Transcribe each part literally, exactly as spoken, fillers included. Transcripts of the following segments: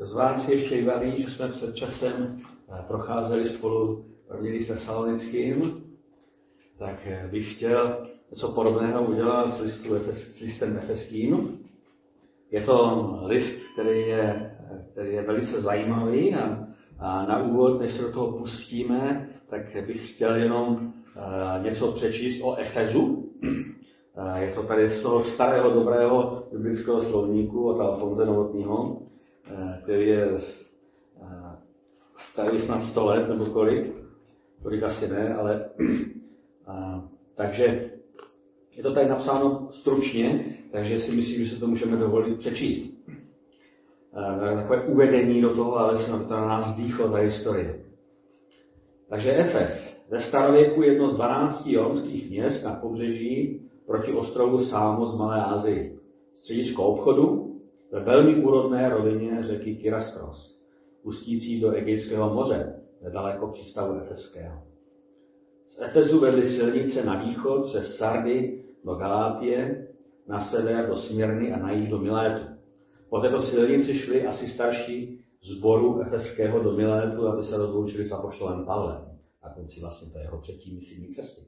Z vás si ještě vybaví, že jsme před časem procházeli spolu rodiny se Salonickým, tak bych chtěl něco podobného udělat s, listu, s listem Efeským. Je to list, který je, který je velice zajímavý a, a na úvod, než se do toho pustíme, tak bych chtěl jenom a, něco přečíst o Efezu. A je to tady z toho starého dobrého biblického slovníku od Alfonse Novotného, který je starý snad sto let nebo kolik, kolik asi ne, ale a, takže je to tady napsáno stručně, takže si myslím, že se to můžeme dovolit přečíst. A, takové uvedení do toho, ale se na nás dýchlo ta historie. Takže Efes, ve starověku jedno z dvanácti jonských měst na pobřeží proti ostrovu Sámos z Malé Asii. Středisko obchodu ve velmi úrodné rovině řeky Kyrastros, pustící do Egejského moře, nedaleko přístavu Efeského. Z Efezu vedly silnice na východ přes Sardy do Galátie, na sever do Smyrny a na jih do Milétu. Po této silnici šli asi starší sboru Efeského do Milétu, aby se rozloučili s apoštolem Pavlem na konci vlastně té jeho třetí misijní cesty.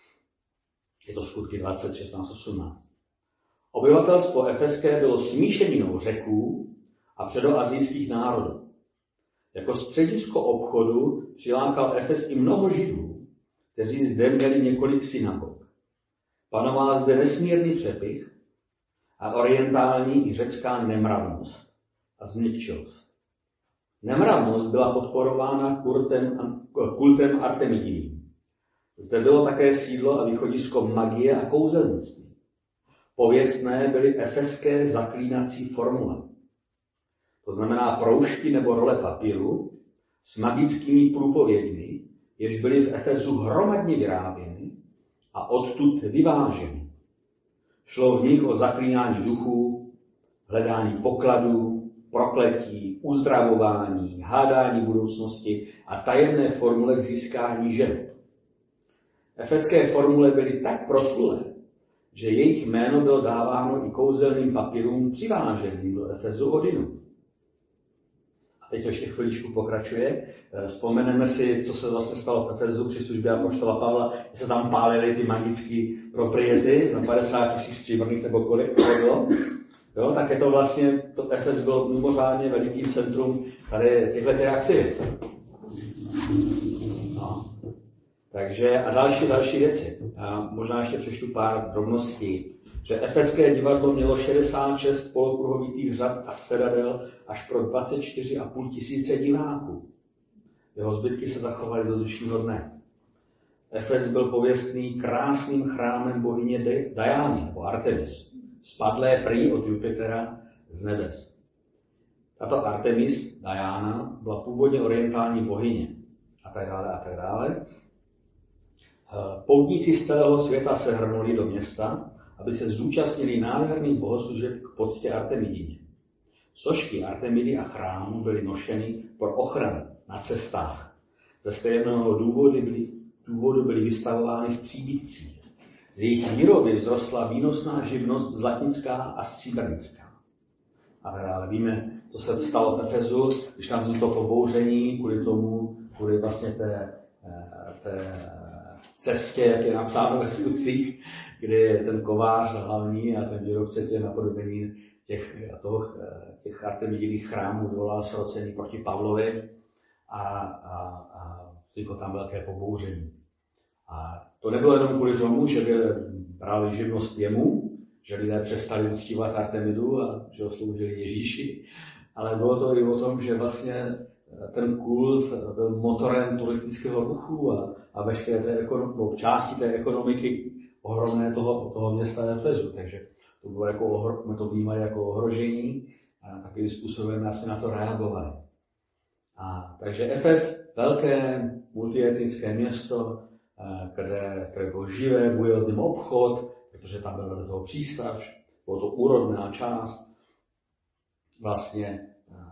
Je to Skutky dvacet, šestnáct, osmnáct. Obyvatelstvo efeské bylo smíšeninou Řeků a předoazijských národů. Jako středisko obchodu přilákal Efes i mnoho Židů, kteří zde měli několik synagog. Panovala zde nesmírný přepych a orientální i řecká nemravnost a změkčilost. Nemravnost byla podporována kultem, kultem Artemidiným. Zde bylo také sídlo a východisko magie a kouzelnictví. Pověstné byly efeské zaklínací formule. To znamená proužky nebo role papíru s magickými průpověďmi, jež byly v Efezu hromadně vyráběny a odtud vyváženy. Šlo v nich o zaklínání duchů, hledání pokladů, prokletí, uzdravování, hádání budoucnosti a tajemné formule k získání žen. Efeské formule byly tak proslulé, že jejich jméno bylo dáváno i kouzelným papírům přiváženým do Efezu odinu. A teď ještě chviličku pokračuje. Vzpomeneme si, co se vlastně stalo v Efezu při službě apoštola Pavla, že se tam pálily ty magické propriety na padesát tisíc stříbrných nebo kolik to bylo. Jo, tak je to vlastně, to Efes bylo mimořádně veliký centrum tady těchto aktivit. No. Takže a další, další věci. A možná ještě přečtu pár drobností. Že efeské divadlo mělo šedesát šest polokruhovitých řad a sedadel až pro dvacet čtyři a půl tisíce diváků. Jeho zbytky se zachovaly do dnešního dne. Efes byl pověstný krásným chrámem bohyně Diány, nebo Artemis, spadlé prý od Jupitera z nebes. Tato Artemis, Diana, byla původně orientální bohyně a tak dále a tak dále. Poutníci z celého světa se hrnuli do města, aby se zúčastnili nádherných bohoslužeb k poctě Artemidině. Sošky Artemidy a chrámu byly nošeny pro ochranu na cestách. Ze stejného důvodu byly, důvodu byly vystavovány v příbytcích. Z jejich výroby vzrostla výnosná živnost zlatnická a stříbrnická. A dále víme, co se stalo v Efezu, když tam vzniklo pobouření kvůli tomu, kvůli vlastně té, té cestě, jak je napsáno ve skutcích, kdy je ten kovář hlavní a ten výrobce těch napodobení těch, toho, těch artemidových chrámů dovolal srocený proti Pavlovi a, a, a vzniklo tam velké pobouření. A to nebylo jenom kvůli tomu, že by brali živnost jemu, že lidé přestali uctívat Artemidu a že ho sloužili Ježíši, ale bylo to i o tom, že vlastně ten kult byl motorem turistického ruchu a, a veškeré té ekonom, části té ekonomiky ohromné toho, toho města Efezu. Takže to bylo jako ohro, jsme to vnímali jako ohrožení a takovým způsobem asi na to reagovali. A, takže Efes, velké multietnické město, kde, kde byl živé, byl tím obchod, protože tam byl do toho přístav, bylo to úrodná část, vlastně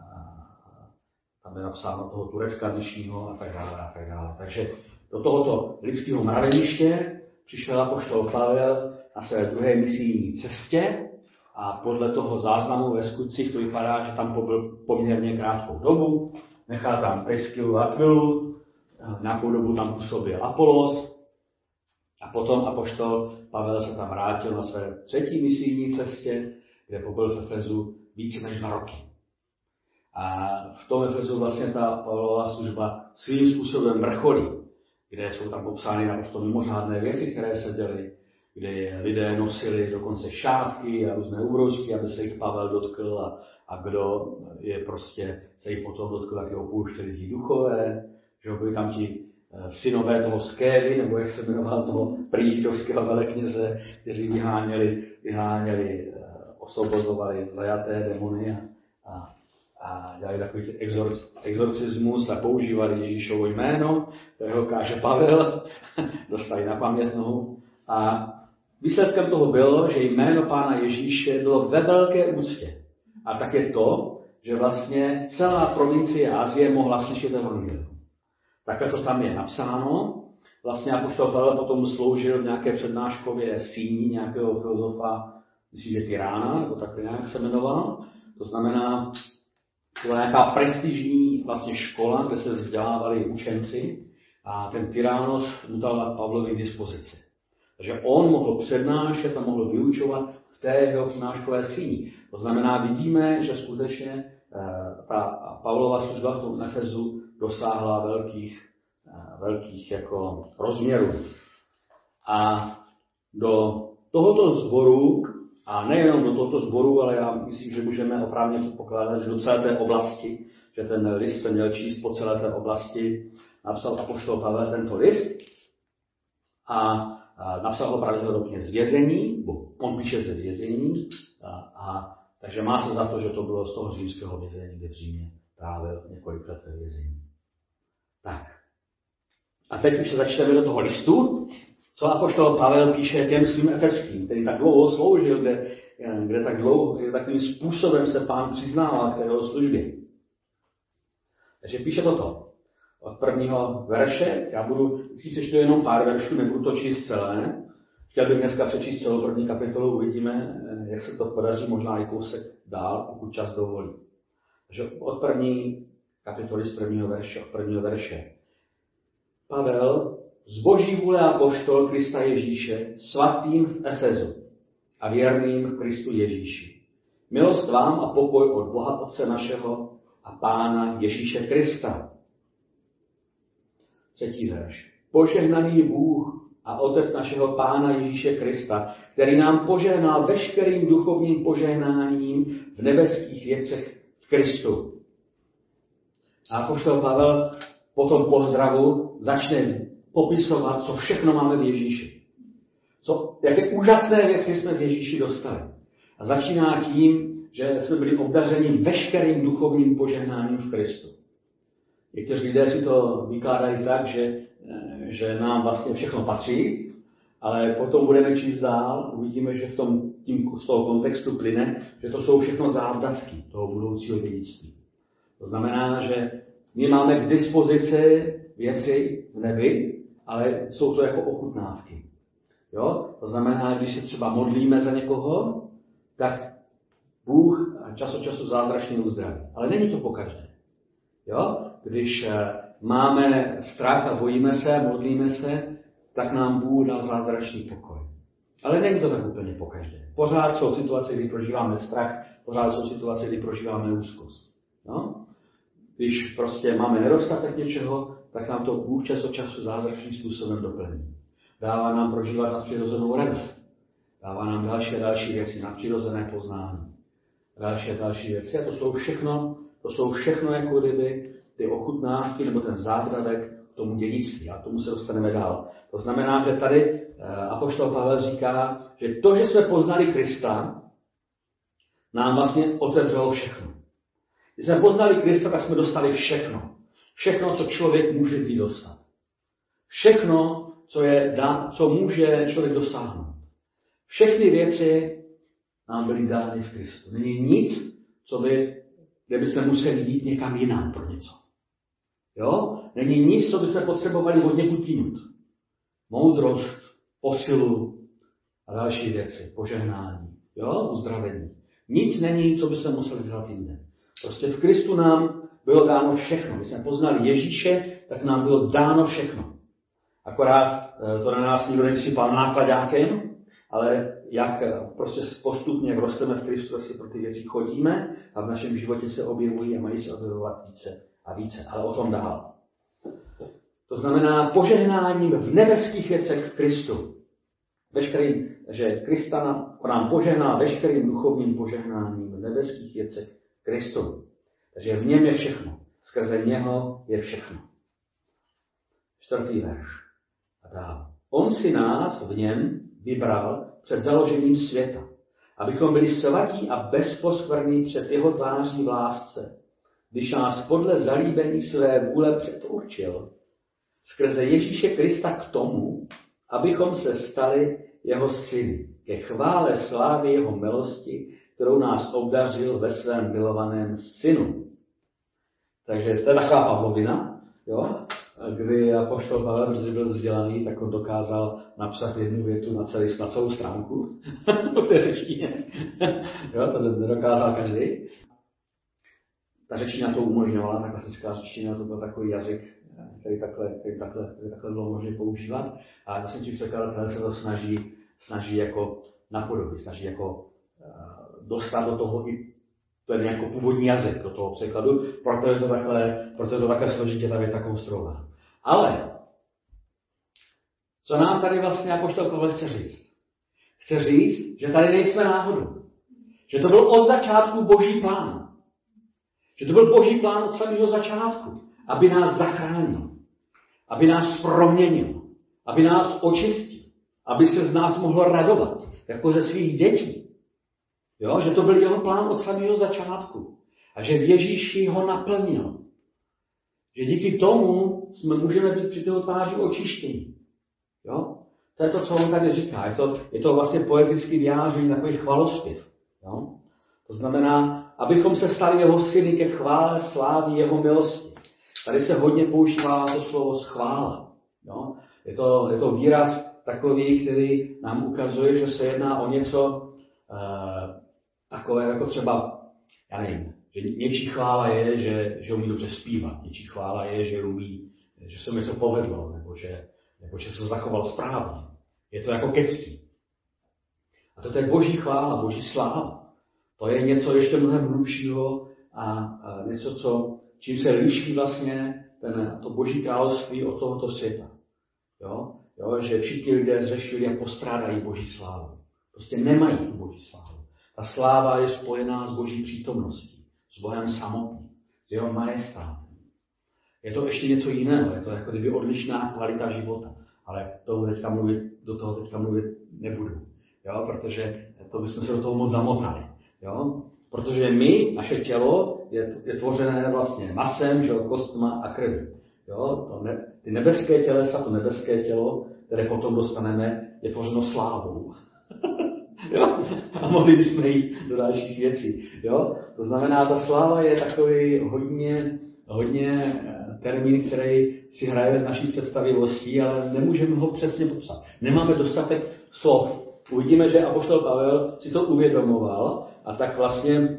tam je napsáno toho Turecka dnešního a tak dále a tak dále. Takže do tohoto lidského mraveniště přišel apoštol Pavel na své druhé misijní cestě a podle toho záznamu ve skutcích to vypadá, že tam pobyl poměrně krátkou dobu, nechal tam Priskylu a Aquilu, nějakou dobu tam působil Apolos a potom apoštol Pavel se tam vrátil na své třetí misijní cestě, kde pobyl v Efezu více než dva roky. A v tom Efezu vlastně ta Pavlova služba svým způsobem vrcholí, kde jsou tam popsány naprosto mimořádné věci, které se děly, kdy lidé nosili dokonce šátky a různé úbrousky, aby se jich Pavel dotkl a, a kdo je prostě se jich potom dotkl, tak je opouštěli zlí duchové, že byli tam ti synové toho Skévy, nebo jak se jmenoval toho prý židovského velekněze, kteří vyháněli, vyháněli osvobozovali zajaté demony a, a dělali takový exor, exorcismus a používali Ježíšovo jméno, kterého káže Pavel, dostali na pamětnou. A výsledkem toho bylo, že jméno Pána Ježíše bylo ve velké úctě. A také to, že vlastně celá provincie Asie mohla slyšet evangelium. Takhle to tam je napsáno. Vlastně apoštol Pavel potom sloužil v nějaké přednáškově síni nějakého filozofa, myslím, že Tyrána, nebo tak nějak se jmenoval. To znamená, to byla nějaká prestižní vlastně škola, kde se vzdělávali učenci a ten Tyrános mu dal Pavlovi k dispozici. Takže on mohl přednášet a mohl vyučovat v té jeho přednáškové síni. To znamená, vidíme, že skutečně ta Pavlova služba v tom Efezu dosáhla velkých, velkých jako rozměrů. A do tohoto sboru, a nejenom do tohoto sboru, ale já myslím, že můžeme oprávně předpokládat, že do celé té oblasti, že ten list se měl číst po celé té oblasti, napsal apoštol Pavel tento list a napsal ho pravděpodobně z vězení, bo on píše ze vězení, a, a, takže má se za to, že to bylo z toho římského vězení, kde v Římě trávil několik let ve vězení. Tak. A teď už se začneme do toho listu, co apoštol Pavel píše těm svým efeským, který tak dlouho sloužil, kde, kde tak dlouho, kde takovým způsobem se Pán přiznával k té jeho službě. Takže píše toto. Od prvního verše, já budu vždycky přečtu jenom pár veršů, nebudu to číst celé. Chtěl bych dneska přečíst celou první kapitolu, uvidíme, jak se to podaří, možná i kousek dál, pokud čas dovolí. Takže od první kapitoly z prvního verše, od prvního verše. Pavel, z boží vůle apoštol Krista Ježíše, svatým v Efezu a věrným v Kristu Ježíši. Milost vám a pokoj od Boha Otce našeho a Pána Ježíše Krista. Třetí verš. Požehnaný Bůh a Otec našeho Pána Ježíše Krista, který nám požehnal veškerým duchovním požehnáním v nebeských věcech v Kristu. A apoštol Pavel po tom pozdravu začne popisovat, co všechno máme v Ježíši. Co, jaké úžasné věci jsme v Ježíši dostali. A začíná tím, že jsme byli obdařeni veškerým duchovním požehnáním v Kristu. Někteří lidé si to vykládají tak, že, že nám vlastně všechno patří, ale potom budeme číst dál, uvidíme, že v tom, tím, z toho kontextu plyne, že to jsou všechno závdavky toho budoucího dědictví. To znamená, že my máme k dispozici věci v nebi, ale jsou to jako ochutnávky. Jo? To znamená, když se třeba modlíme za někoho, tak Bůh čas od času zázračně uzdraví. Ale není to pokaždé. Jo? Když máme strach a bojíme se, modlíme se, tak nám Bůh dá zázračný pokoj. Ale není to tak úplně pokaždé. Pořád jsou situace, kdy prožíváme strach, pořád jsou situace, kdy prožíváme úzkost. No? Když prostě máme nedostatek něčeho, tak nám to Bůh čas od času zázračným způsobem doplní. Dává nám prožívat nadpřirozenou radost. Dává nám další a další věci, nadpřirozené poznání. Další a další věci. A to jsou všechno, to jsou všechno jako kdyby ty ochutnávky nebo ten závdavek k tomu dědictví. A k tomu se dostaneme dál. To znamená, že tady apoštol Pavel říká, že to, že jsme poznali Krista, nám vlastně otevřelo všechno. Když jsme poznali Krista, tak jsme dostali všechno. Všechno, co člověk může být dostat. Všechno, co, je, co může člověk dosáhnout. Všechny věci nám byly dány v Kristu. Není nic, co by, kde by se museli jít někam jinam pro něco. Jo? Není nic, co by se potřebovali od někud jinut. Moudrost, posilu a další věci, požehnání. Jo, uzdravení. Nic není, co by se museli dělat jinde. Prostě v Kristu nám bylo dáno všechno. Když jsme poznali Ježíše, tak nám bylo dáno všechno. Akorát to na nás nikdo nevysypal nákladákem, ale jak prostě postupně, jak rosteme v Kristu, si pro ty věci chodíme a v našem životě se objevují a mají se objevovat více a více. Ale o tom dál. To znamená požehnání v nebeských věcech v Kristu. Veškerý, že Krista nám, nám požehná veškerým duchovním požehnáním v nebeských věcech v Kristu. Takže v něm je všechno. Skrze něho je všechno. Čtvrtý verš. A dál. On si nás v něm vybral před založením světa, abychom byli svatí a bezposkvrnní před jeho tváří v lásce, když nás podle zalíbení své vůle předurčil, skrze Ježíše Krista k tomu, abychom se stali jeho syny, ke chvále slávy jeho milosti, kterou nás obdařil ve svém milovaném synu. Takže to je taková Pavlovina, jo? Kdy apoštol Pavel, protože byl vzdělaný, tak on dokázal napsat jednu větu na, celý, na celou stránku v té řečtině. Jo, to nedokázal každý. Ta řečtina to umožňovala, ta klasická řečtina, to byl takový jazyk, který takhle, který takhle, který takhle bylo možné používat. A já jsem ti překladatel se to snaží, snaží jako napodobit, snaží jako uh, dostat do toho i ten jako původní jazyk do toho překladu, proto je to takhle, proto je to takhle složitě ta věta konstruovaná. Ale co nám tady vlastně apoštol Pavel chce říct? Chce říct, že tady nejsme náhodou. Že to byl od začátku Boží plán. Že to byl Boží plán od samého začátku, aby nás zachránil, aby nás proměnil, aby nás očistil, aby se z nás mohl radovat, jako ze svých dětí. Jo, že to byl jeho plán od samého začátku. A že v Ježíši ho naplnil. Že díky tomu jsme můžeme být při toho tváři očištění. Jo? To je to, co on tady říká. Je to, je to vlastně poetický vyjádření, takový chvalospěv. Jo? To znamená, abychom se stali jeho syny ke chvále, slávy jeho milosti. Tady se hodně používá to slovo schvála. Jo? Je to, je to výraz takový, který nám ukazuje, že se jedná o něco uh, takové, jako třeba, já nevím, že něčí chvála je, že, že umí dobře zpívat, něčí chvála je, že umí, že se mu něco povedlo, nebo že, nebo že se zachoval správně. Je to jako kectví. A to je boží chvála, boží sláva. To je něco ještě mnohem hlubšího a, a něco, co, čím se liší vlastně ten, to boží království od tohoto světa. Jo? Jo? Že všichni lidé zřešili a postrádají boží slávu. Prostě nemají tu boží slávu. Ta sláva je spojená s boží přítomností, s Bohem samotným, s jeho majestátem. Je to ještě něco jiného, je to jako kdyby odlišná kvalita života. Ale to teďka mluvit, do toho teďka mluvit nebudu, jo? Protože to bychom se do toho moc zamotali. Jo? Protože my, naše tělo, je, je tvořené vlastně masem, že, kostma a krví. Jo? To ne, ty nebeské tělesa, to nebeské tělo, které potom dostaneme, je tvořeno slávou. Jo? A mohli bychom jít do dalších věcí. Jo? To znamená, ta sláva je takový hodně, hodně termín, který si hraje z naší představivostí, ale nemůžeme ho přesně popsat. Nemáme dostatek slov. Uvidíme, že apoštol Pavel si to uvědomoval a tak vlastně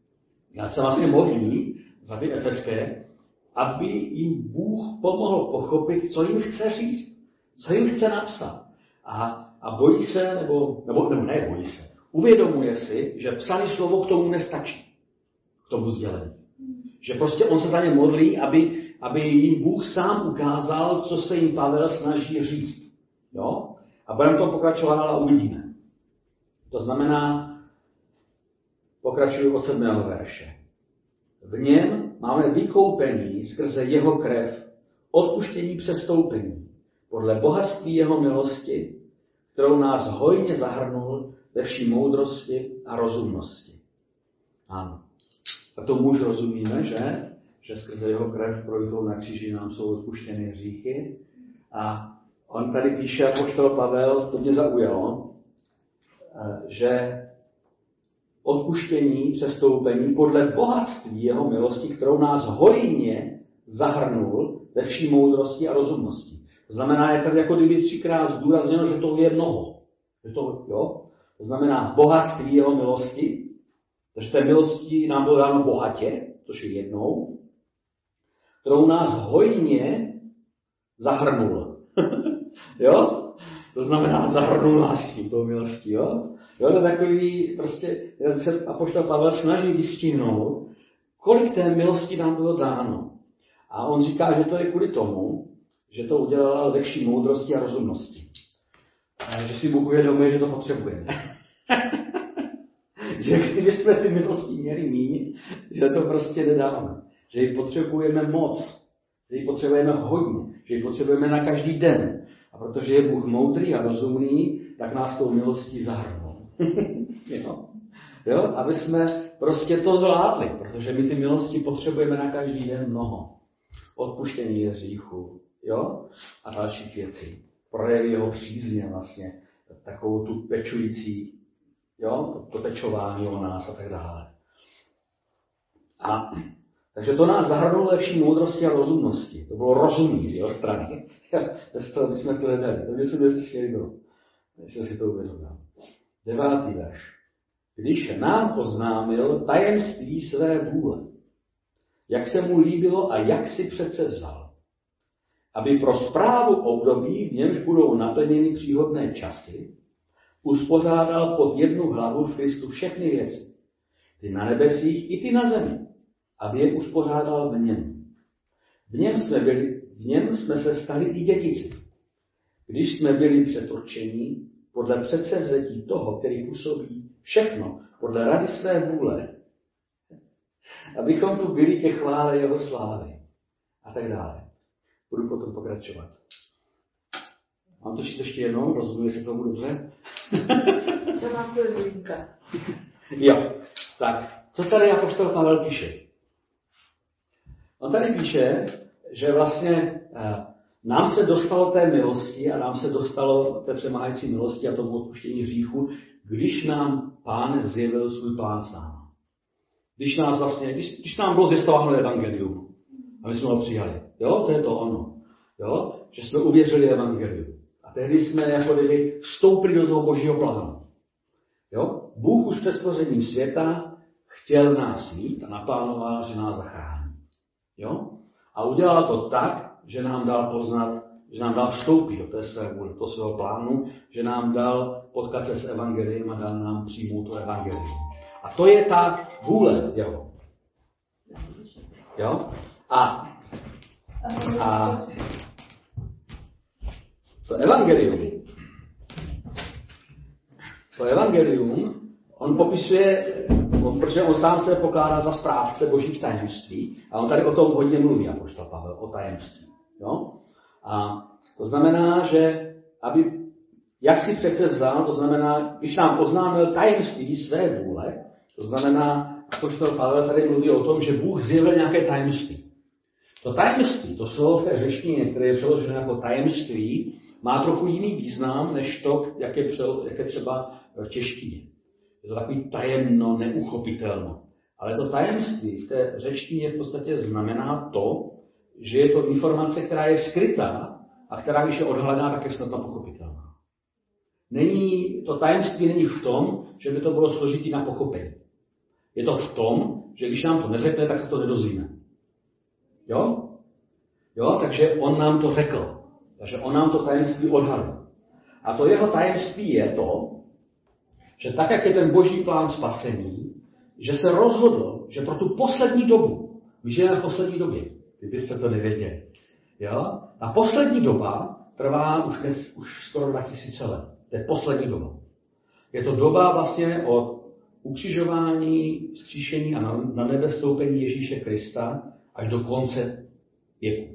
já se vlastně modlí za ty efeské, aby jim Bůh pomohl pochopit, co jim chce říct, co jim chce napsat. A, a bojí se, nebo, nebo, nebo ne bojí se, uvědomuje si, že psané slovo k tomu nestačí, k tomu sdělení. Že prostě on se za ně modlí, aby, aby jim Bůh sám ukázal, co se jim Pavel snaží říct. Jo? A budeme to pokračovat a uvidíme. To znamená, pokračuju od sedmého verše. V něm máme vykoupení skrze jeho krev, odpuštění přestoupení, podle bohatství jeho milosti, kterou nás hojně zahrnul ve vší moudrosti a rozumnosti. Ano. A tomu už rozumíme, že? Že skrze jeho krev prolitou na kříži nám jsou odpuštěny hříchy. A on tady píše, apoštol Pavel, to mě zaujalo, že odpuštění, přestoupení podle bohatství jeho milosti, kterou nás hojně zahrnul ve vší moudrosti a rozumnosti. To znamená, je tady jako kdyby třikrát zdůrazněno, že to je mnoho. Že to, jo? To znamená bohatství jeho milosti, takže té milosti nám bylo dáno bohatě, což je jednou, kterou nás hojně zahrnul. Jo? To znamená, zahrnul nás tím tou milostí, jo? Jo, to je takový, prostě, se apoštol Pavel snaží vystihnout, kolik té milosti nám bylo dáno. A on říká, že to je kvůli tomu, že to udělal ve vší moudrosti a rozumnosti. A že si Bůh uvědomuje, že to potřebujeme. Že kdyby jsme ty milosti měli míň, že to prostě nedáme. Že ji potřebujeme moc. Že ji potřebujeme hodně. Že ji potřebujeme na každý den. A protože je Bůh moudrý a rozumný, tak nás tou milostí zahrnul. jo? Jo? Aby jsme prostě to zvládli. Protože my ty milosti potřebujeme na každý den mnoho. Odpuštění hříchu. Jo? A dalších věcí. Projevy jeho přízně vlastně. Takovou tu pečující, jo? To, to pečování o nás a tak dále. A takže to nás zahrnulo ve vší moudrosti a rozumnosti. To bylo rozumný z jeho strany. Bez toho bychom to nedali. To by se bezpečně líbilo. Jestli si to uvědomil. Devátý verš. Když nám oznámil tajemství své vůle, jak se mu líbilo a jak si přece vzal, aby pro správu období, v němž budou naplněny příhodné časy, uspořádal pod jednu hlavu v Kristu všechny věci, ty na nebesích i ty na zemi, aby je uspořádal v něm. V něm jsme, byli, v něm jsme se stali i dědici, když jsme byli předurčeni podle předsevzetí toho, který působí všechno podle rady své vůle, abychom tu byli ke chvále jeho slávy a tak dále. Budu potom pokračovat. Mám to číst ještě jednou? Rozumím si tomu dobře? Co má to linka? Jo, tak, co tady apoštol Pavel píše? On tady píše, že vlastně eh, nám se dostalo té milosti a nám se dostalo té přemáhající milosti a tomu odpuštění hříchu, když nám Pán zjevil svůj plán s náma. Když nás vlastně, když, když nám bylo zjistováno evangelium a my jsme ho přijali. Jo, to je to ono. Jo, že jsme uvěřili evangelium. A tehdy jsme jako kdyby vstoupili do toho božího plánu. Jo, Bůh už před stvořením světa chtěl nás mít a naplánoval, že nás zachrání. Jo? A udělal to tak, že nám dal poznat, že nám dal vstoupit do té své vůle, do svého plánu, že nám dal potkat se s evangeliem a dal nám přijmout to evangelium. A to je ta vůle jeho. Jo? A, a to evangelium, to evangelium, on popisuje, on, protože on sám se pokládá za správce božích tajemství a on tady o tom hodně mluví, apoštol Pavel, o tajemství. Jo? A to znamená, že aby, jak si přece vzal, to znamená, když nám oznámil tajemství své vůle, to znamená, apoštol Pavel tady mluví o tom, že Bůh zjevil nějaké tajemství. To tajemství, to slovo v té řečtině, které je přeloženo jako tajemství, má trochu jiný význam, než to, jak je, přel, jak je třeba v češtině. Je to takový tajemno, neuchopitelno. Ale to tajemství v té řečtině v podstatě znamená to, že je to informace, která je skrytá a která, když je odhalená, tak je snadno pochopitelná. Není, to tajemství není v tom, že by to bylo složitý na pochopení. Je to v tom, že když nám to neřekne, tak se to nedozvíme. Jo? Jo, takže on nám to řekl. Takže on nám to tajemství odhalil. A to jeho tajemství je to, že tak, jak je ten boží plán spasení, že se rozhodl, že pro tu poslední dobu, my žijeme v poslední době, kdybyste to nevěděli, jo? Ta poslední doba trvá už, dnes, už skoro dva tisíce let. To je poslední doba. Je to doba vlastně od ukřižování, vzkříšení a na, na nebe vstoupení Ježíše Krista až do konce věku.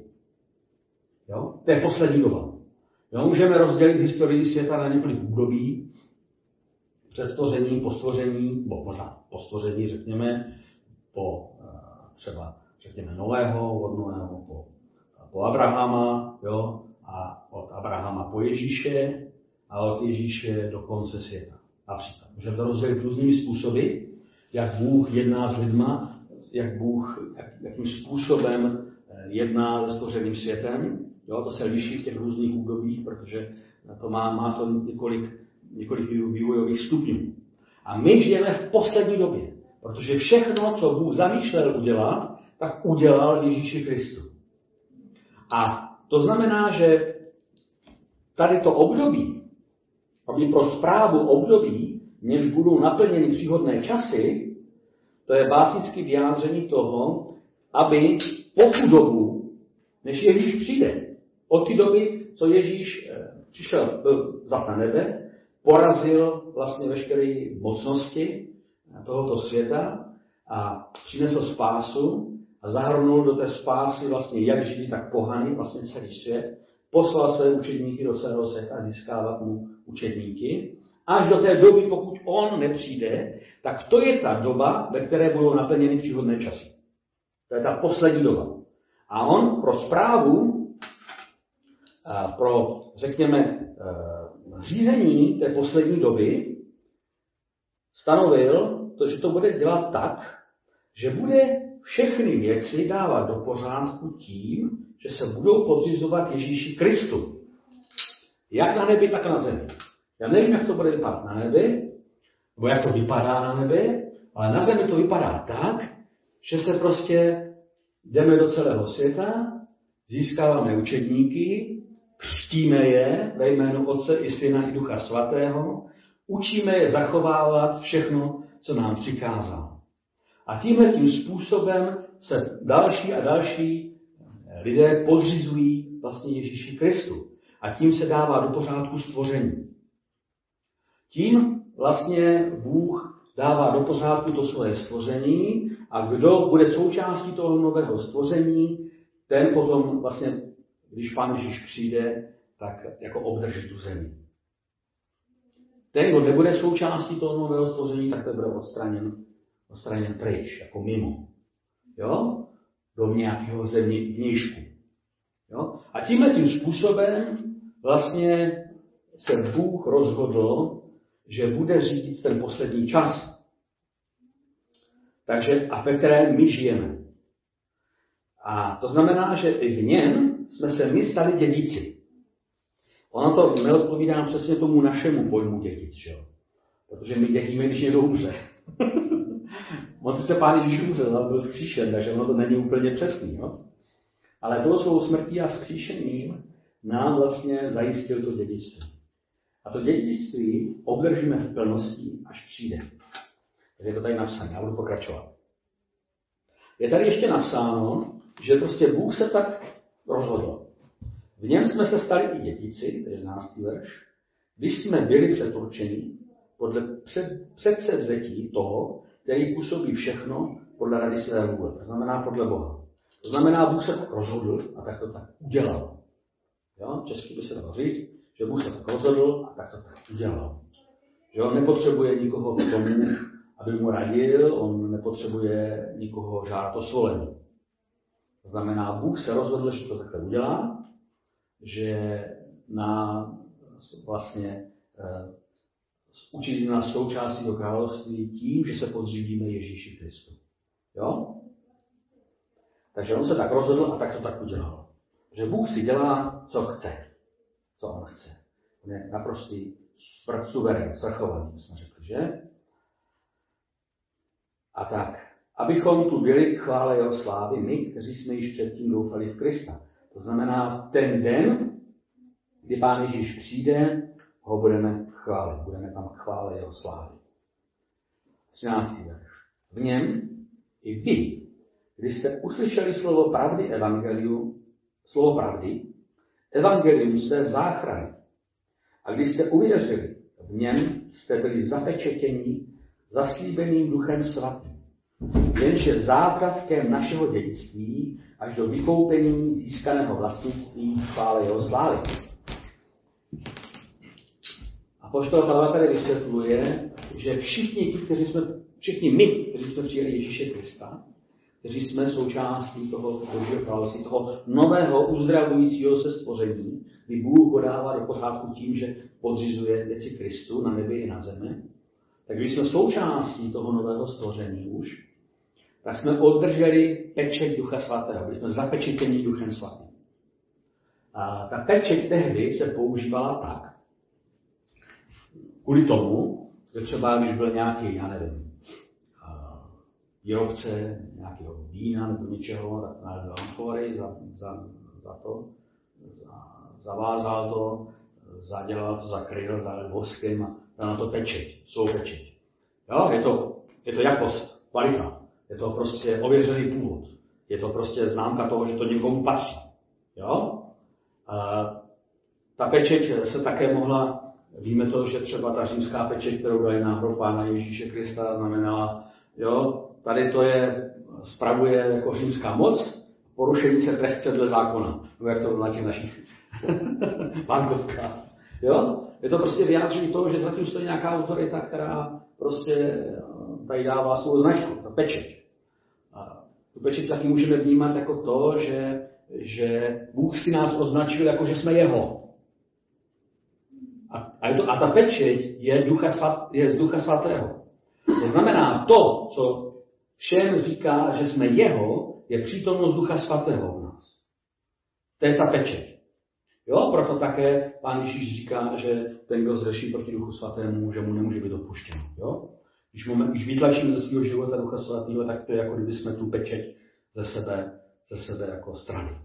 Jo? To je poslední doba. Jo? Můžeme rozdělit historii světa na několik období. Před stvoření, po stvoření, bo možná po stvoření, řekněme, po třeba, řekněme, Noého, od Noého po, po Abrahama, jo? A od Abrahama po Ježíše a od Ježíše do konce světa. Například. Můžeme to rozdělit různými způsoby, jak Bůh jedná s lidma, jak Bůh, jak, jakým způsobem jedná se stvořeným světem. Jo, to se liší v těch různých údobích, protože to má, má to několik několik vývojových stupňů. A my žijeme v poslední době, protože všechno, co Bůh zamýšlel udělat, tak udělal Ježíši Kristu. A to znamená, že tady to období, aby pro správu období, než budou naplněny příhodné časy, to je básnické vyjádření toho, aby po tu dobu, než Ježíš přijde, od té doby, co Ježíš přišel, byl vzat na nebe, porazil vlastně veškeré mocnosti tohoto světa a přinesl spásu a zahrnul do té spásy vlastně jak Židy, tak pohany, vlastně celý svět, poslal své učedníky do celého světa získávat mu učedníky. Až do té doby, pokud on nepřijde, tak to je ta doba, ve které budou naplněny příhodné časy. To je ta poslední doba. A on pro správu, pro, řekněme, řízení té poslední doby stanovil, to, že to bude dělat tak, že bude všechny věci dávat do pořádku tím, že se budou podřizovat Ježíši Kristu. Jak na nebi, tak na zemi. Já nevím, jak to bude vypadat na nebi, nebo jak to vypadá na nebi, ale na zemi to vypadá tak, že se prostě jdeme do celého světa, získáváme učedníky, křtíme je ve jménu Otce i Syna i Ducha Svatého, učíme je zachovávat všechno, co nám přikázal. A tímhle tím způsobem se další a další lidé podřizují vlastně Ježíši Kristu. A tím se dává do pořádku stvoření. Tím vlastně Bůh dává do pořádku to svoje stvoření a kdo bude součástí toho nového stvoření, ten potom vlastně, když Pán Ježíš přijde, tak jako obdrží tu zemi. Ten, kdo nebude součástí toho nového stvoření, tak to bude odstraněn, odstraněn pryč, jako mimo. Jo? Do nějakého země vnějšku. Jo? A tímhle tím způsobem vlastně se Bůh rozhodl, že bude řídit ten poslední čas. Takže, a ve kterém my žijeme. A to znamená, že i v něm jsme se my stali dědici. Ono to neodpovídá přesně tomu našemu pojmu dědic, že jo? Protože my dědíme, když někdo umře. On sice Pán Ježíš umřel, ale byl vzkříšen, takže ono to není úplně přesný. Jo? Ale tou svou smrtí a vzkříšením nám vlastně zajistil to dědictví. A to dědictví obdržíme v plnosti, až přijde. Takže je to tady napsané, já budu pokračovat. Je tady ještě napsáno, že prostě Bůh se tak rozhodl. V něm jsme se stali i dědici, to je jedenáctý verš, když jsme byli předurčeni podle před, předsevzetí toho, který působí všechno podle rady své vůle. To znamená podle Boha. To znamená, Bůh se tak rozhodl a tak to tak udělal. Jo? Česky by se dalo říct, že Bůh se tak rozhodl a tak to tak udělal. Že on nepotřebuje nikoho k tomu, aby mu radil, on nepotřebuje nikoho žádat o svolení. To znamená, Bůh se rozhodl, že to takhle udělá, že na vlastně uh, učí nás součástí do království tím, že se podřídíme Ježíši Kristu. Jo? Takže on se tak rozhodl a tak to tak udělal. Že Bůh si dělá, co chce. Co on chce. On je naprostý suverén, svrchovaný, jsme řekli, že? A tak, abychom tu byli k chvále jeho slávy, my, kteří jsme již předtím doufali v Krista. To znamená, ten den, kdy Pán Ježíš přijde, ho budeme chválit. Budeme tam k chvále jeho slávy. třináctý verš. V něm i vy, když jste uslyšeli slovo pravdy evangelium, slovo pravdy, evangelium své záchrany. A když jste uvěřili, v něm jste byli zapečetěni zaslíbeným Duchem Svatým, jenž je zápravkem našeho dědictví až do vykoupení získaného vlastnictví chvále jeho slávy. Apoštol Pavel tady vysvětluje, že všichni ti, kteří jsme, všichni my, kteří jsme přijali Ježíše Krista, kteří jsme součástí toho Božího království, toho nového uzdravujícího se stvoření, kdy Bůh ho dává do pořádku tím, že podřizuje věci Kristu na nebi i na zemi, tak když jsme součástí toho nového stvoření už, tak jsme obdrželi pečeť Ducha Svatého, byli jsme zapečetěni Duchem Svatým. A ta pečeť tehdy se používala tak, kvůli tomu, že třeba když byl nějaký, já nevím, výrobce nějakého vína nebo něčeho, tak nalil amfory za, za, za to, za, zavázal to, zadělal to, zakryl, zalil voskem a dal na to pečeť, svou pečeť. Jo, je to, je to jakost, kvalita, je to prostě ověřený původ, je to prostě známka toho, že to někomu patří. Jo? A ta pečeť se také mohla, víme to, že třeba ta římská pečeť, kterou dali na hrob Pána Ježíše Krista, znamenala, jo, tady to je, spravuje jako římská moc, porušení se trestce dle zákona. No jak to bylo na těch našich bankovkách. Jo? Je to prostě vyjádření toho, že zatím stojí nějaká autorita, která prostě tady dává svou značku, ta pečeť. A tu pečeť taky můžeme vnímat jako to, že, že Bůh si nás označil jako, že jsme jeho. A, a, je to, a ta pečeť je, ducha svat, je z Ducha Svatého. To znamená, to, co všem říká, že jsme jeho, je přítomnost Ducha Svatého v nás. To je ta pečeť. Jo, proto také Pán Ježíš říká, že ten, kdo zřeší proti Duchu Svatému, že mu nemůže být odpuštěno. Jo? Když, mu, když vytlačíme ze svého života Ducha Svatého, tak to je jako kdyby jsme tu pečeť ze sebe, ze sebe jako strany.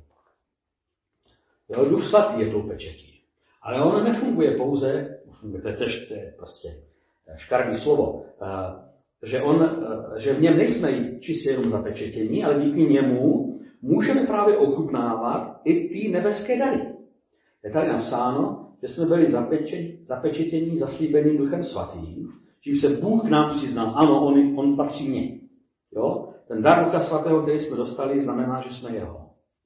Jo, Duch Svatý je tou pečetí. Ale on nefunguje pouze, funguje, to je tež, to je prostě škaredý slovo, že, on, že v něm nejsme čistě jenom zapečetění, ale díky němu můžeme právě ochutnávat i ty nebeské dary. Je tady napsáno, že jsme byli zapečetění zaslíbeným Duchem Svatým, čím se Bůh k nám přiznal, ano, on, on patří mně. Jo? Ten dar Ducha Svatého, který jsme dostali, znamená, že jsme jeho.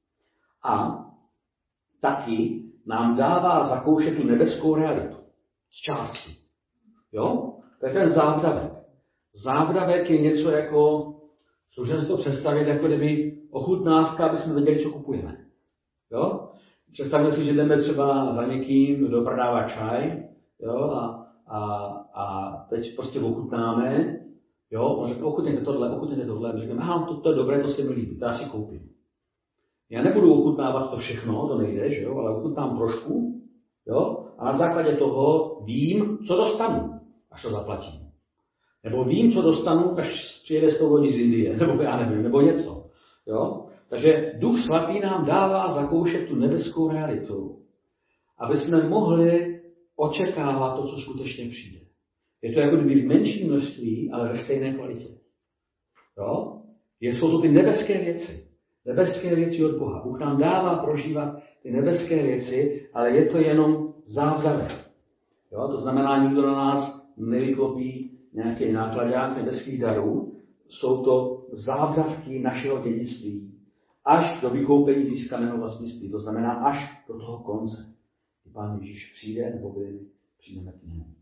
A taky nám dává zakoušet tu nebeskou realitu. Z části. Jo? To je ten závdavek. Závdavek je něco jako, můžeme si to představit, jako kdyby ochutnávka, aby jsme věděli, co kupujeme. Jo? Představme si, že jdeme třeba za někým, kdo prodává čaj, jo? A, a, a teď prostě ochutnáme, jo? On řekne, ochutněte tohle, ochutněte tohle. A řekneme, aha, to, to je dobré, to se mi líbí, to já si koupím. Já nebudu ochutnávat to všechno, to nejde, že jo? Ale ochutnám trošku, jo? A na základě toho vím, co dostanu, až to zaplatím. Nebo vím, co dostanu, až přijede s tou lodí z Indie, nebo já nevím, nebo něco. Jo? Takže Duch Svatý nám dává zakoušet tu nebeskou realitu, aby jsme mohli očekávat to, co skutečně přijde. Je to jako kdyby v menším množství, ale ve stejné kvalitě. Jo? Jsou to ty nebeské věci. Nebeské věci od Boha. Bůh nám dává prožívat ty nebeské věci, ale je to jenom závdavek. Jo? To znamená, nikdo na nás nevyklopí nějaký nákladák nebeských darů. Jsou to závdavky našeho dědictví. Až do vykoupení získaného vlastnictví. To znamená až do toho konce. Kdy Pán Ježíš přijde, nebo kdy přijdeme k němu.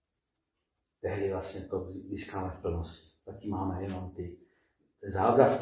Tehdy vlastně to získáme v plnosti. Zatím máme jenom ty, ty závdavky.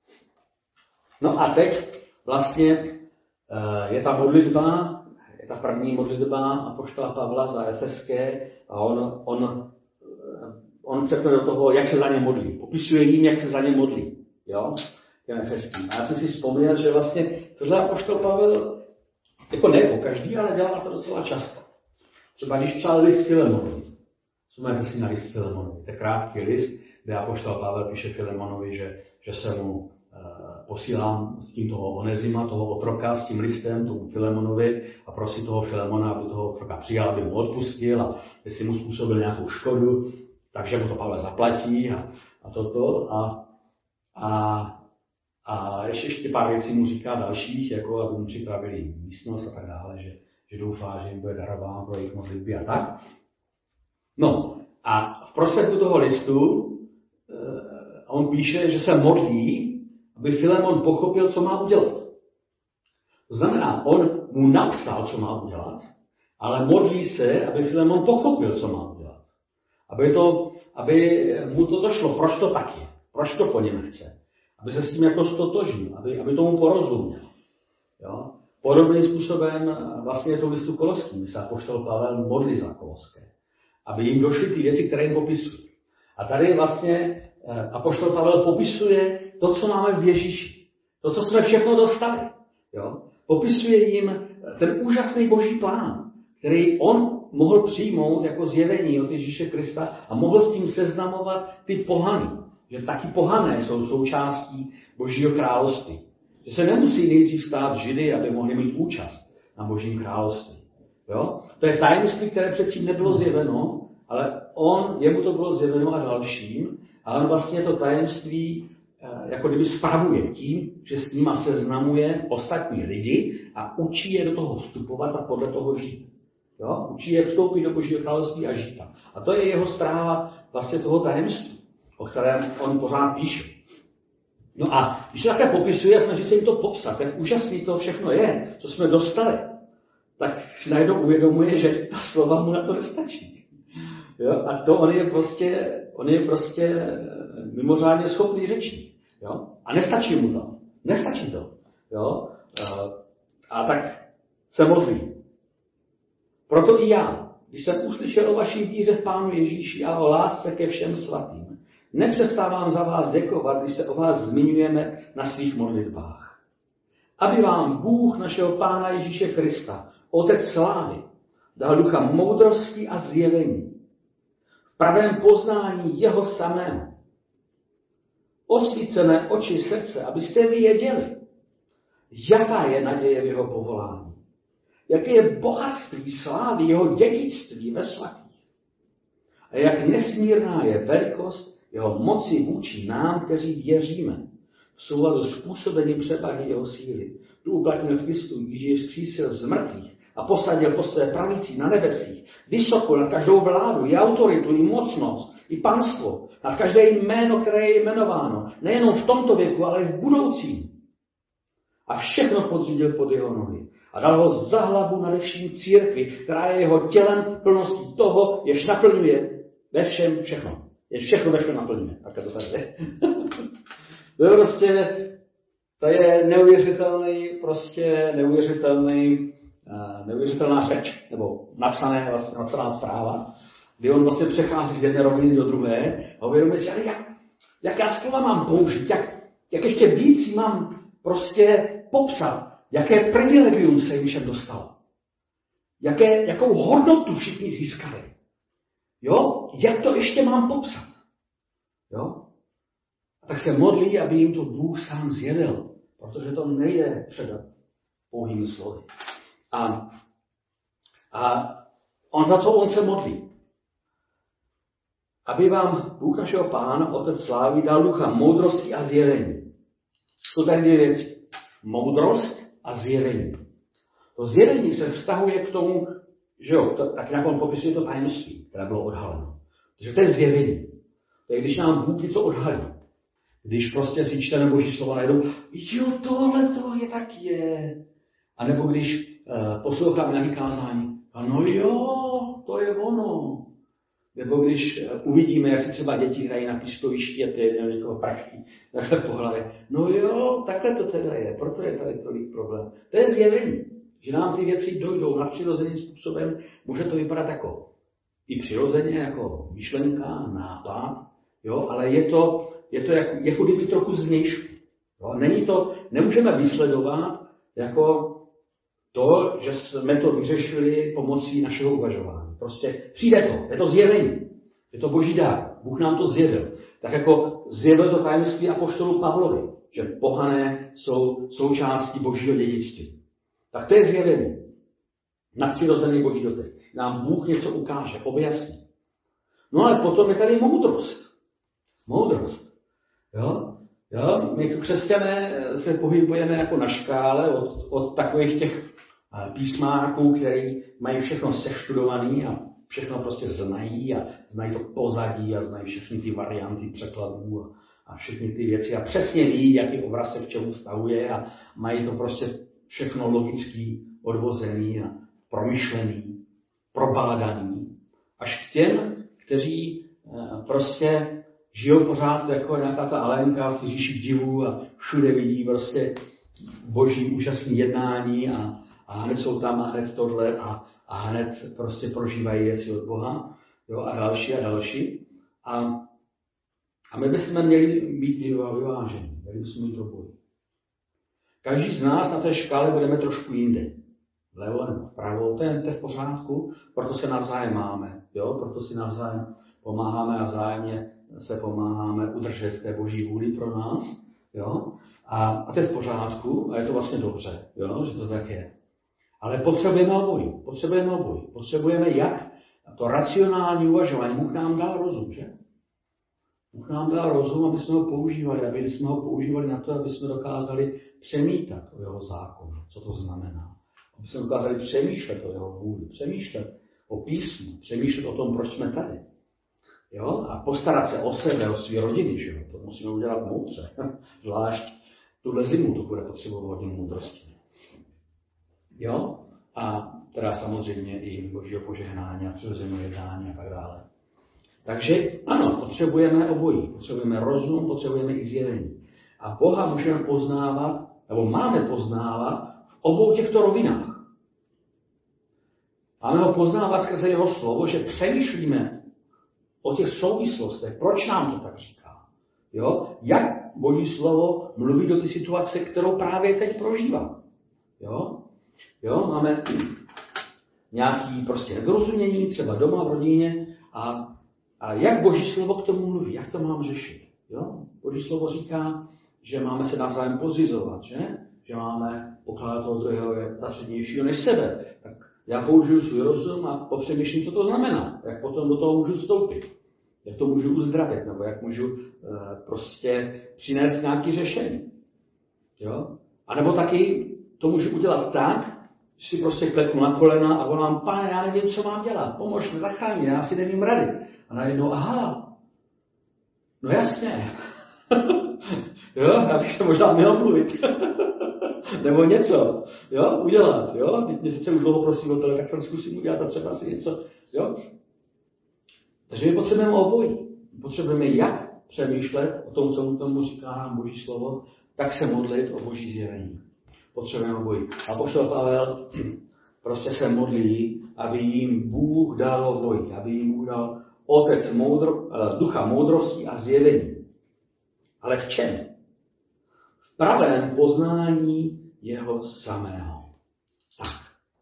No a teď vlastně je ta modlitba, je ta první modlitba apoštola Pavla za Efeské a on, on, on přepne do toho, jak se za ně modlí. Popisuje jim, jak se za ně modlí. Jo? Těm Efeským. A já jsem si vzpomněl, že vlastně tohle apoštol Pavel, jako ne po každý, ale dělá to docela často. Třeba když psal list Filemonovi. Vzpomeňte si na list Filemonovi. To je krátký list, kde apoštol Pavel píše Filemonovi, že, že se mu posílám s tím toho Onezima, toho otroka, s tím listem, tomu Filemonovi a prosí toho Filemona, aby toho otroka přijal, aby mu odpustil a jestli mu způsobil nějakou škodu, takže mu to Pavel zaplatí a, a toto. A, a, a ještě, ještě pár věcí mu říká dalších, jako aby mu připravili místnost a tak dále, že, že doufá, že jim bude darován pro jejich modlitby a tak. No a v prostředku toho listu eh, on píše, že se modlí, aby Filemon pochopil, co má udělat. To znamená, on mu napsal, co má udělat, ale modlí se, aby Filemon pochopil, co má udělat. Aby, to, aby mu to došlo, proč to tak je, proč to po něm chce. Aby se s tím jako stotožnil, aby, aby tomu porozuměl. Jo? Podobným způsobem vlastně je to v listu Koloským, se apoštol Pavel modlí za Koloské. Aby jim došly ty věci, které jim popisují. A tady vlastně apoštol Pavel popisuje to, co máme v Ježíši. To, co jsme všechno dostali. Jo? Popisuje jim ten úžasný boží plán, který on mohl přijmout jako zjevení od Ježíše Krista a mohl s tím seznamovat ty pohany. Že taky pohané jsou součástí Božího království. Že se nemusí nejdřív stát Židy, aby mohli mít účast na Božím království. Jo? To je tajemství, které předtím nebylo zjeveno, ale on, jemu to bylo zjeveno a dalším. A on vlastně to tajemství jako kdyby spravuje tím, že s nima seznamuje ostatní lidi a učí je do toho vstupovat a podle toho žít. Jo? Učí je vstoupit do Božího království a žít tam. A to je jeho zpráva vlastně toho tajemství, o kterém on pořád píše. No a když se takhle popisuje a snaží se jim to popsat, jak úžasný to všechno je, co jsme dostali, tak si najednou uvědomuje, že ta slova mu na to nestačí. Jo? A to on je prostě, on je prostě mimořádně schopný řečník. Jo? A nestačí mu to. Nestačí to. Jo? A tak se modlí. Proto i já, když jsem uslyšel o vaší víře v Pánu Ježíši a o lásce ke všem svatým, nepřestávám za vás děkovat, když se o vás zmiňujeme na svých modlitbách. Aby vám Bůh našeho Pána Ježíše Krista, Otec slávy, dal ducha moudrosti a zjevení, v pravém poznání jeho samého. Osvícené oči srdce, abyste věděli, jaká je naděje v jeho povolání, jaké je bohatství slávy jeho dědictví ve svatých a jak nesmírná je velikost jeho moci vůči nám, kteří věříme, v souladu s působením převahy jeho síly. Tu uplatnil v Kristu, když je vzkřísil z mrtvých a posadil po své pravici na nebesích, vysoko nad každou vládu, i autoritu, i mocnost, i panstvo, nad každé jméno, které je jmenováno, nejenom v tomto věku, ale i v budoucím. A všechno podřídil pod jeho nohy. A dal ho za hlavu nade vším církvi, která je jeho tělem plností toho, jež naplňuje ve všem všechno. Jež všechno ve všem naplňuje. Tak to tady je. To je prostě, to je neuvěřitelný, prostě neuvěřitelný, uh, neuvěřitelná řeč, nebo napsané, vlastně, napsaná zpráva, kdy on vlastně přechází z jedné roviny do druhé a uvědomuje si, ale jak, jaká slova mám použít, jak, jak ještě víc mám prostě popsat, jaké privilegium se jim všem dostalo. Jaké, jakou hodnotu všichni získali. Jo? Jak to ještě mám popsat? Jo? A tak se modlí, aby jim to Bůh sám zjevil, protože to nejde předat pouhými slovy. A, a on za co on se modlí? Aby vám Bůh našeho Pána, Otec slávy, dal ducha moudrosti a zjevení. To tady dvě věci. Moudrost a zjevení. To zjevení se vztahuje k tomu, že jo, to, tak jak on popisuje to tajemství, které bylo odhaleno. Takže to je zjevení. To je, když nám Bůh něco odhalí. Když prostě si čteme Boží slova, najdou, jo, tohle to je tak je. A nebo když uh, posloucháme nějaké kázání, a no jo, to je ono. Nebo když uh, uvidíme, jak si třeba děti hrají na pískovišti a ty někoho praští takhle po hlavě. No jo, takhle to teda je, proto je tady tolik problém. To je zjevení, že nám ty věci dojdou nadpřirozeným způsobem. Může to vypadat jako i přirozeně, jako myšlenka, nápad, jo, ale je to, je to jako, jako kdyby trochu zvnějšku. Není to, nemůžeme vysledovat jako to, že jsme to vyřešili pomocí našeho uvažování. Prostě přijde to, je to zjevení, je to Boží dar, Bůh nám to zjevil. Tak jako zjevil to tajemství apoštolu Pavlovi, že pohané jsou součástí Božího dědictví. Tak to je zjevení. Nadpřirozený Boží dotek. Nám Bůh něco ukáže, objasní. No ale potom je tady moudrost. Moudrost. Jo? Jo? My jako křesťané se pohybujeme jako na škále od, od takových těch písmáků, který mají všechno seštudovaný a všechno prostě znají a znají to pozadí a znají všechny ty varianty překladů a, a všechny ty věci a přesně ví, jaký obraz se k čemu vztahuje a mají to prostě všechno logicky odvozený a promyšlený, probádaný. Až k těm, kteří prostě žijou pořád jako nějaká ta Alenka v Ježíších divů a všude vidí prostě Boží úžasné jednání a, a hned jsou tam a hned tohle a, a hned prostě prožívají věci od Boha, jo, a další a další. A, a my bychom měli být vyvážení, měli bychom mít obojí. Každý z nás na té škále budeme trošku jinde. vlevo nebo vpravo, to je, to je v pořádku, proto se navzájem máme, jo? Proto si navzájem pomáháme a vzájemně se pomáháme udržet v té boží vůli pro nás, jo? A, a to je v pořádku a je to vlastně dobře, jo? Že to tak je. Ale potřebujeme obojí, potřebujeme obojí, potřebujeme jak to racionální uvažování, Bůh nám dal rozum, že? Bůh nám dal rozum, aby jsme ho používali, aby jsme ho používali na to, aby jsme dokázali přemítat o jeho zákonu, co to znamená. Aby jsme dokázali přemýšlet o jeho vůli, přemýšlet o písmu, přemýšlet o tom, proč jsme tady. Jo? A postarat se o sebe, o své rodiny, že jo? To musíme udělat moudře. Zvlášť tuhle zimu to bude potřebovat hodně moudrosti. Jo? A teda samozřejmě i božího požehnání a přirozeného jednání a tak dále. Takže ano, potřebujeme obojí. Potřebujeme rozum, potřebujeme i zjevení. A Boha můžeme poznávat, nebo máme poznávat v obou těchto rovinách. Máme ho poznávat skrze jeho slovo, že přemýšlíme o těch souvislostech, proč nám to tak říká. Jo? Jak boží slovo mluví do té situace, kterou právě teď prožívá. Jo? Jo? Máme nějaké prostě nedorozumění, třeba doma v rodině, a A jak boží slovo k tomu mluví? Jak to mám řešit? Jo? Boží slovo říká, že máme se navzájem podřizovat, že? Že máme pokládat toho druhého za přednějšího než sebe. Tak já použiju svůj rozum a popřemýšlím, co to znamená. Jak potom do toho můžu vstoupit. Jak to můžu uzdravit, nebo jak můžu e, prostě přinést nějaké řešení. Jo? A nebo taky to můžu udělat tak, že si prostě klepnu na kolena a volám, Pane, já nevím, co mám dělat, pomož mi, zachraň mě, já si nevím rady. A najednou, aha, no jasně, jo, já bych to možná měl mluvit, nebo něco, jo, udělat, jo, teď mě sice už dlouho prosím o tohle, tak to zkusím udělat a třeba si něco, jo. Takže my potřebujeme obojí, potřebujeme jak přemýšlet o tom, co mu tomu říká nám boží slovo, tak se modlit o boží zjevení. Potřebujeme obojí. A apoštol Pavel prostě se modlí, aby jim Bůh dal obojí, aby jim Bůh dal Otec moudro, ducha moudrosti a zjevení. Ale v čem? V pravém poznání jeho samého. Tak.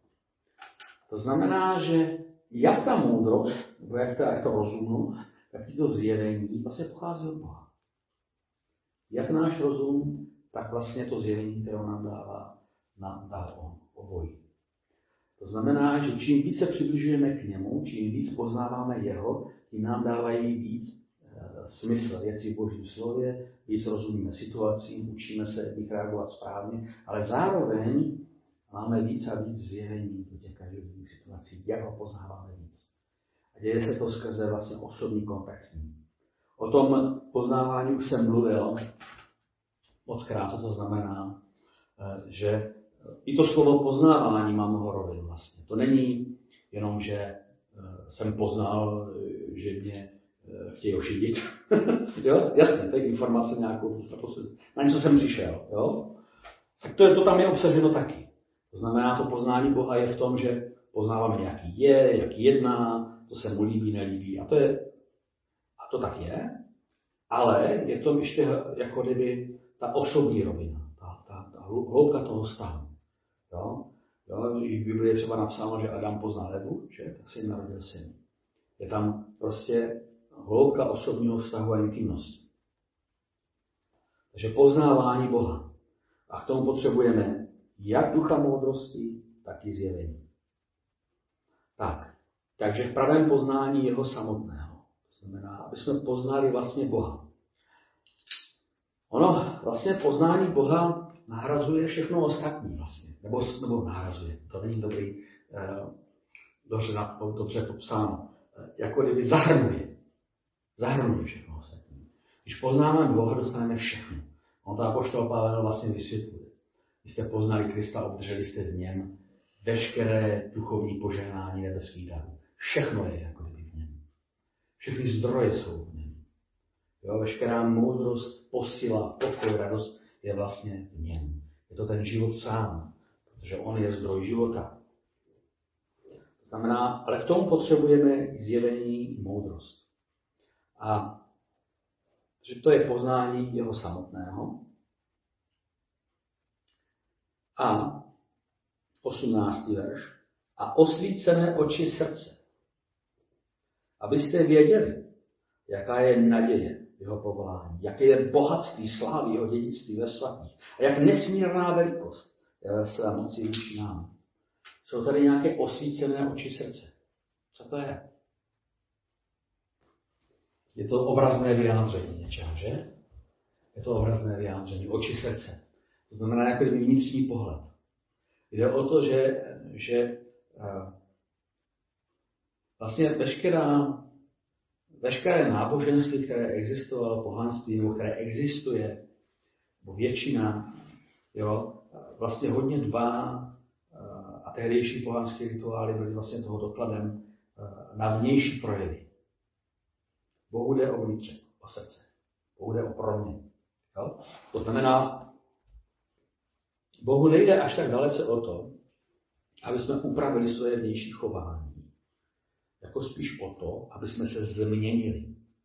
To znamená, že jak ta moudrost, nebo jak, ta, jak to rozum, tak to zjevení vlastně pochází od Boha. Jak náš rozum, tak vlastně to zjevení, které nám dává, nám dá on obojí. To znamená, že čím více přibližujeme k němu, čím víc poznáváme jeho, tím nám dávají víc e, smysl věcí v božím slově, víc rozumíme situacím, učíme se v nich reagovat správně, ale zároveň máme víc a víc zjevení do těch každodenních situací, jak ho poznáváme víc. A děje se to skrze vlastně osobní kontakt s ním. O tom poznávání už jsem mluvil mockrát, co to znamená, že i to slovo poznávání má mnoho rovin vlastně. To není jenom, že jsem poznal, že mě chtějí ošidit. Jo? Jasně, to je informace nějakou, na něco jsem přišel. Jo? Tak to, je, to tam je obsaženo taky. To znamená, to poznání Boha je v tom, že poznáváme, jaký je, jaký jedná, to se mu líbí, nelíbí. A to, je, a to tak je, ale je v tom ještě jako kdyby ta osobní rovina, ta, ta, ta hloubka toho vztahu. Jo? Jo? V Biblii je třeba napsáno, že Adam poznal Evu, že? Tak se jim narodil syn. Je tam prostě hloubka osobního vztahu a intimnosti. Takže poznávání Boha. A k tomu potřebujeme jak ducha moudrosti, tak i zjevení. Tak, takže v pravém poznání jeho samotného. To znamená, aby jsme poznali vlastně Boha. Ono vlastně poznání Boha nahrazuje všechno ostatní vlastně. Nebo, nebo nahrazuje. To není dobrý, eh, dobře, dobře popsáno. Eh, jako kdyby zahrnuje. Zahrnuje všechno ostatní. Když poznáme Boha, dostaneme všechno. On to apoštol Pavel vlastně vysvětluje. Když jste poznali Krista, obdrželi jste v něm veškeré duchovní požehnání nebeských darů. Všechno je jako kdyby v něm. Všechny zdroje jsou v něm. Jo, veškerá moudrost, posila, pokoj, radost je vlastně v něm. Je to ten život sám, protože on je zdroj života. To znamená, ale k tomu potřebujeme zjevení i moudrost. A že to je poznání jeho samotného. A osmnáctý verš, a osvícené oči srdce, abyste věděli, jaká je naděje jeho povolání, jaké je bohatství slávy jeho dědictví ve svatých a jak nesmírná velikost je ve své moci vůči nám. Jsou tady nějaké osvícené oči srdce. Co to je? Je to obrazné vyjádření něčeho, že? Je to obrazné vyjádření, oči srdce. To znamená jako vnitřní pohled. Jde o to, že, že vlastně veškerá, veškeré náboženství, které existovalo, pohanství, nebo které existuje, nebo většina, jo, vlastně hodně dbá, a tehdejší pohanské rituály byly vlastně toho dokladem na vnější projevy. Bohu jde o vnitřek, o srdce. Bohu jde o proměnu. Jo? To znamená, Bohu nejde až tak dalece o to, aby jsme upravili svoje vnější chování. Jako spíš o to, aby jsme se změnili.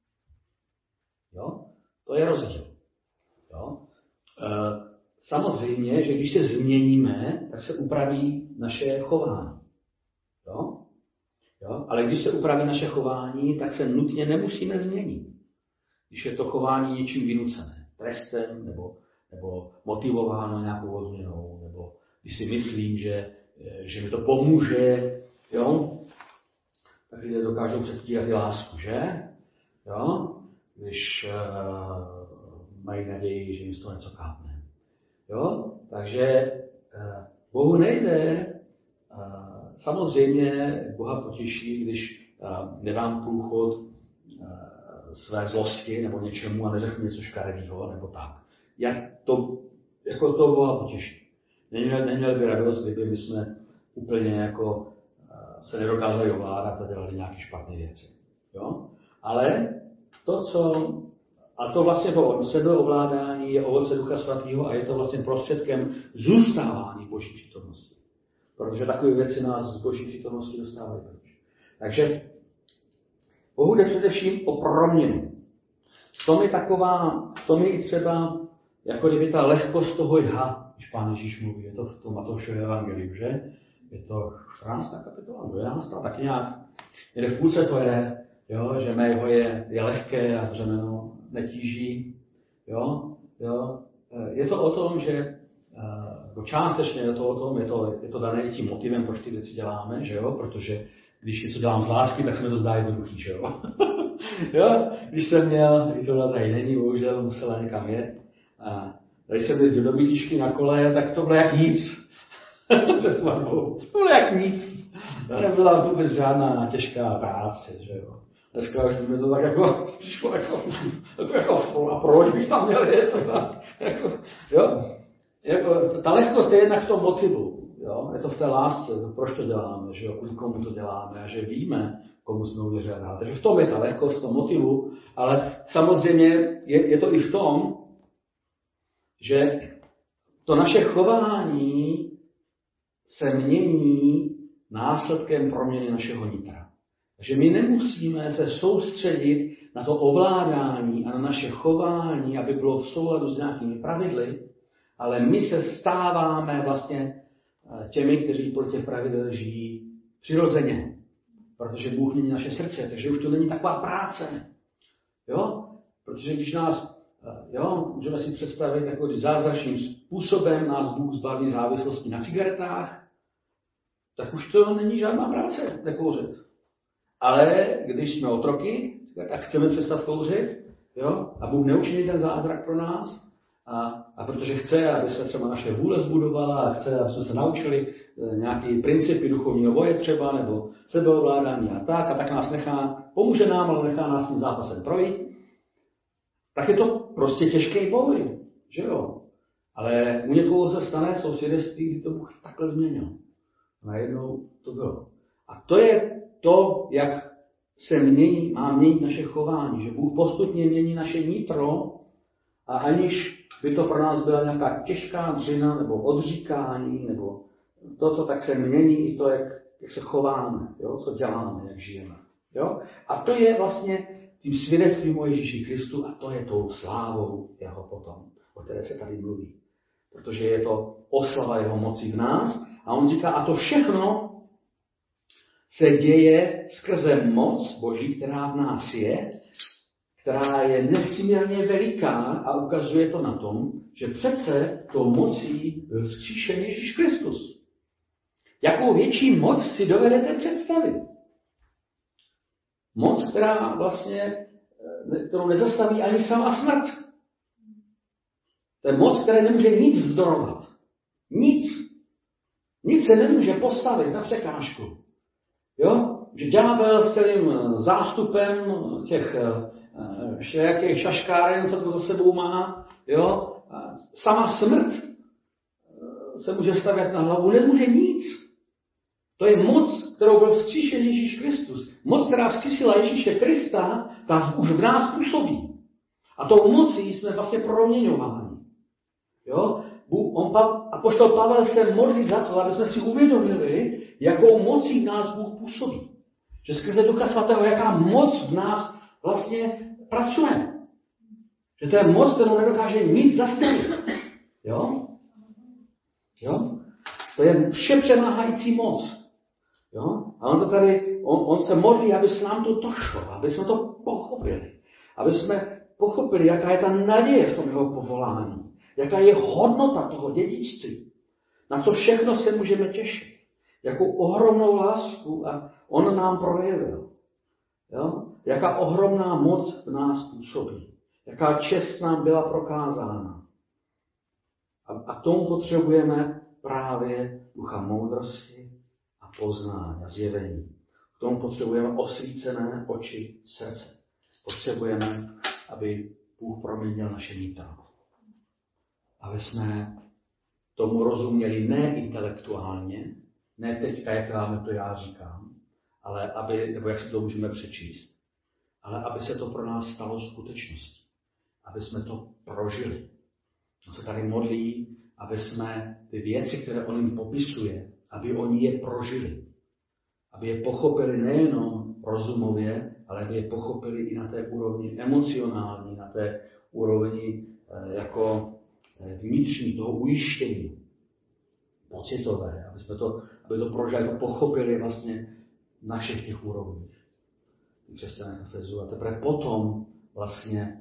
Jo? To je rozdíl. Jo? E, samozřejmě, že když se změníme, tak se upraví naše chování. Jo? Jo? Ale když se upraví naše chování, tak se nutně nemusíme změnit. Když je to chování něčím vynucené, trestem, nebo, nebo motivováno nějakou odměnou, nebo když si myslím, že, že mi to pomůže, jo? Tak lidé dokážou předstírat i lásku, že? Jo? Když uh, mají naději, že jim z toho něco kápne. Jo? Takže uh, Bohu nejde. Uh, samozřejmě Boha potěší, když uh, nedám průchod uh, své zlosti nebo něčemu a neřeknu něco škaredýho, nebo tak. Jak to, jako to Boha potěší. Neměl, neměl by radost, kdyby my jsme úplně jako uh, se nedokázali ovládat a dělali nějaké špatné věci. Jo? Ale to, co, a to vlastně po sebeovládání je ovoce Ducha Svatého a je to vlastně prostředkem zůstávání Boží přítomnosti. Protože takové věci nás z Boží přítomnosti dostávají pryč. Takže Bohu jde především o proměnu. V tom je taková, v tom je třeba, jako kdyby ta lehkost toho jha, když Pán Ježíš mluví, je to v tom Matoušově evangeliu, že? Je to čtrnáctá kapitola, dvanáctá tak nějak. Někde v půlce to je, jo, že mého je, je lehké a břemeno netíží. Jo, jo. Je to o tom, že no částečně je to o tom, je to, je to dané tím motivem, proč ty věci děláme, že jo, protože když něco dělám z lásky, tak se mi to zdá jednoduchý, že jo. Jo, když jsem měl, i tohle tady není, bohužel musela někam jet. A když jsem jezdil do Bytišky na kole, tak to bylo jak nic. To bylo jak nic. To nebyla vůbec žádná těžká práce, že jo. Dneska už mi to tak jako přišlo jako, jako, jako a proč bych tam měl jet? Jako, jo. Jako, ta lehkost je jednak v tom motivu. Jo? Je to v té lásce, proč to děláme, že jo? Kvůli komu to děláme a že víme, komu jsme uvěřili. Takže v tom je ta lehkost, v tom motivu, ale samozřejmě je, je to i v tom, že to naše chování se mění následkem proměny našeho nitra. Takže my nemusíme se soustředit na to ovládání a na naše chování, aby bylo v souladu s nějakými pravidly, ale my se stáváme vlastně těmi, kteří podle těch pravidel žijí přirozeně. Protože Bůh mění naše srdce, takže už to není taková práce. Jo? Protože když nás, jo, můžeme si představit, jako když zázračným způsobem nás Bůh zbaví závislosti na cigaretách, tak už to není žádná práce nekouřit. Ale když jsme otroky, tak chceme přestat kouřit, jo? A Bůh neučiní ten zázrak pro nás, A, a protože chce, aby se třeba naše vůle zbudovala a chce, aby jsme se naučili nějaké principy duchovního boje třeba, nebo sebeovládání a tak, a tak nás nechá, pomůže nám, ale nechá nás tím zápasem projít, tak je to prostě těžký boj, že jo. Ale u někoho se stane, co svědectví, kdy to Bůh takhle změnil. Najednou to bylo. A to je to, jak se mění, má měnit naše chování, že Bůh postupně mění naše nitro a aniž by to pro nás byla nějaká těžká dřina nebo odříkání, nebo to, co tak se mění i to, jak, jak se chováme, jo? Co děláme, jak žijeme. Jo? A to je vlastně tím svědectvím o Ježíši Kristu a to je tou slávou jeho potom, o které se tady mluví. Protože je to oslava jeho moci v nás A on říká, a to všechno se děje skrze moc Boží, která v nás je, která je nesmírně veliká a ukazuje to na tom, že přece tou mocí byl vzkříšen Ježíš Kristus. Jakou větší moc si dovedete představit? Moc, která vlastně, kterou nezastaví ani sama smrt. To je moc, která nemůže nic vzdorovat. Nic. Nic se nemůže postavit na překážku. Jo? Že ďábel s celým zástupem těch všelijakých šaškáren, co to za sebou má, jo? Sama smrt se může stavět na hlavu, nemůže nic. To je moc, kterou byl vzkříšen Ježíš Kristus. Moc, která vzkříšila Ježíše Krista, ta už v nás působí. A tou mocí jsme vlastně proměňováni. Jo? On, apoštol Pavel se modlí za to, aby jsme si uvědomili, jakou mocí v nás Bůh působí. Že skrze Ducha Svatého, jaká moc v nás vlastně pracuje. Že to je moc, kterou nedokáže nic zastavit. Jo? Jo? To je všepřemáhající moc. Jo? A on to tady, on, on se modlí, aby se nám to došlo, aby jsme to pochopili. Aby jsme pochopili, jaká je ta naděje v tom jeho povolání. Jaká je hodnota toho dědictví. Na co všechno se můžeme těšit. Jakou ohromnou lásku a on nám projevil. Jo? Jaká ohromná moc v nás působí. Jaká čest nám byla prokázána. A, a k tomu potřebujeme právě ducha moudrosti a poznání a zjevení. K tomu potřebujeme osvícené oči srdce. Potřebujeme, aby Bůh proměnil naše nitro. Aby jsme tomu rozuměli ne intelektuálně, ne teďka, jak máme to já říkám, ale aby, nebo jak si to můžeme přečíst, ale aby se to pro nás stalo skutečností. Aby jsme to prožili. On se tady modlí, aby jsme ty věci, které on jim popisuje, aby oni je prožili. Aby je pochopili nejenom rozumově, ale aby je pochopili i na té úrovni emocionální, na té úrovni jako vnitřní, toho ujištění, pocitové, aby jsme to, aby to prožili, to pochopili vlastně na všech těch úrovních. Křesťané Efezu. A teprve potom vlastně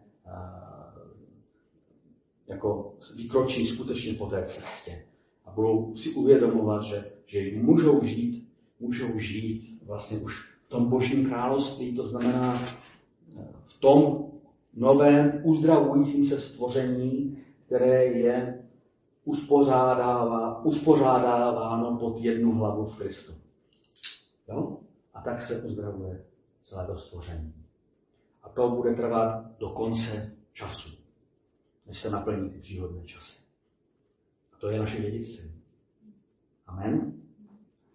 jako vykročí skutečně po té cestě. A budou si uvědomovat, že, že můžou žít, můžou žít vlastně už v tom Božím království, to znamená v tom novém uzdravujícím se stvoření, které je uspořádává, uspořádáváno pod jednu hlavu v Kristu. Jo? A tak se uzdravuje celé to stvoření. A to bude trvat do konce času, než se naplní ty příhodné časy. A to je naše dědictví.